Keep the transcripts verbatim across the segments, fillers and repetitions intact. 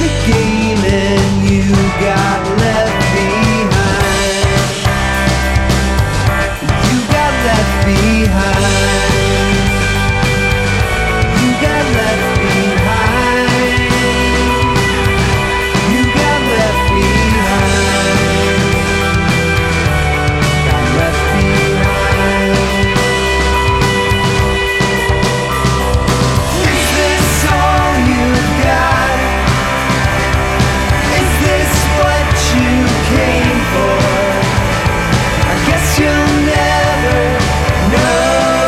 the game and you got left behind. You got left behind. You got left behind. You got left behind. Got left behind. Is this all you've got? Is this what you came for? I guess you'll never know.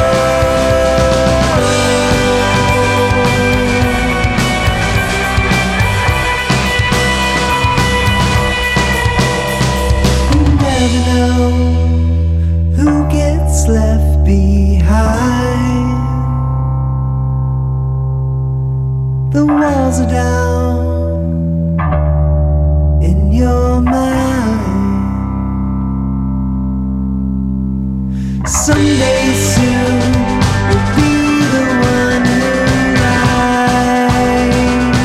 You never know who gets left behind. The walls are down in your mind. Someday soon you'll be the one who rides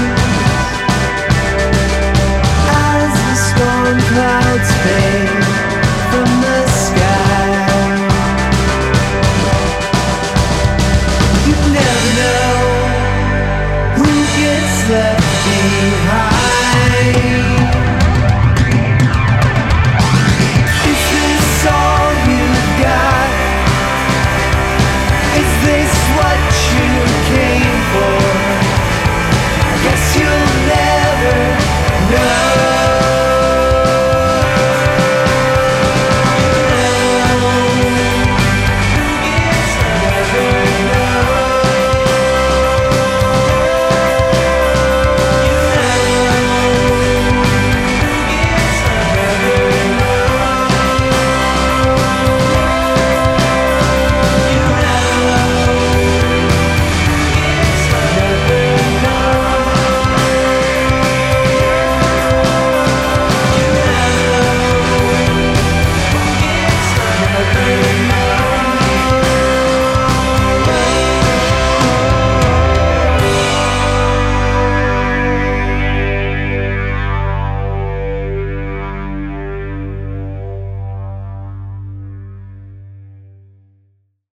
as the storm clouds fade from the sky. You never know who gets left behind.